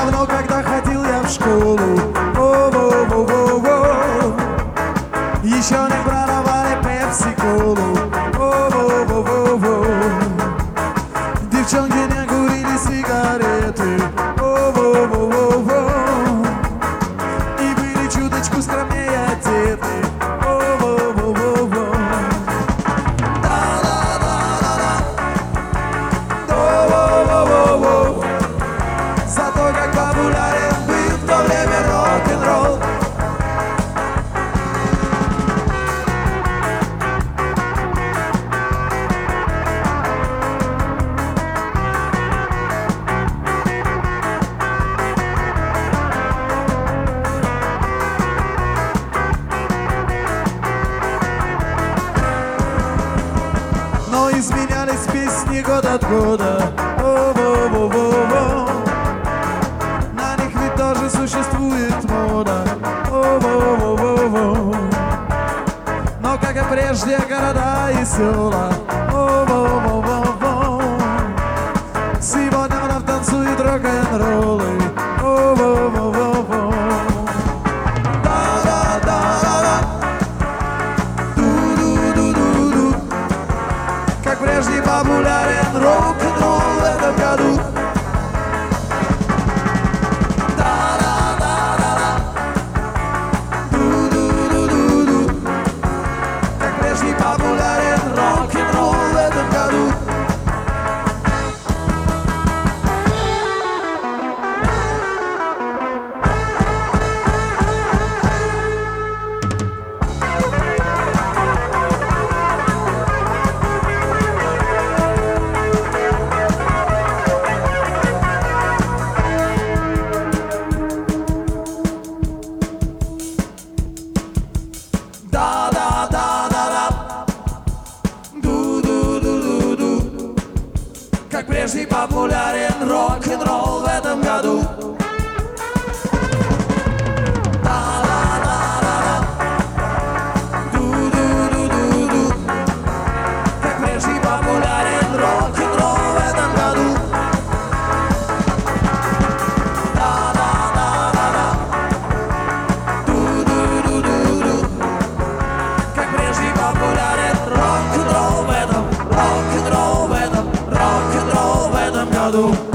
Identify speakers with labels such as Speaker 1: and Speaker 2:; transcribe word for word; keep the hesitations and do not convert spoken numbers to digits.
Speaker 1: давно, когда ходил я в школу, о-во-во-во-во, еще не продавали пепси-колу, о-во-во-во-во. Девчонки не курили сигареты, о-во-во-во-во, и были чуточку скромнее одеты, о-во-во-во-во. Да-да-да-да-да, о-во-во-во-во. Зато как популярен был в то время рок-н-ролл. Но изменялись песни год от года, о-во-во-во-во. На них ведь тоже существует мода, о-во-во-во-во. Но как и прежде города и села, о-во-во-во-во. Сегодня вновь танцуют рок-н-роллы, о-во-во-во-во. Как прежде популярен рок-н-ролл в этом году. Да-да-да-да-да, ду-ду-ду-ду-ду. Как прежде популярен рок-н-ролл в этом году. Как прежде популярен рок-н-ролл в этом году. Да-да-да-да-да, ду-ду-ду-ду-ду. Как прежде популярен рок-н-ролл в этом году. Да-да-да-да-да, ду-ду-ду-ду-ду. Как прежде популярен рок-н-ролл в этом, рок-н-ролл в этом, рок-н-ролл в этом году.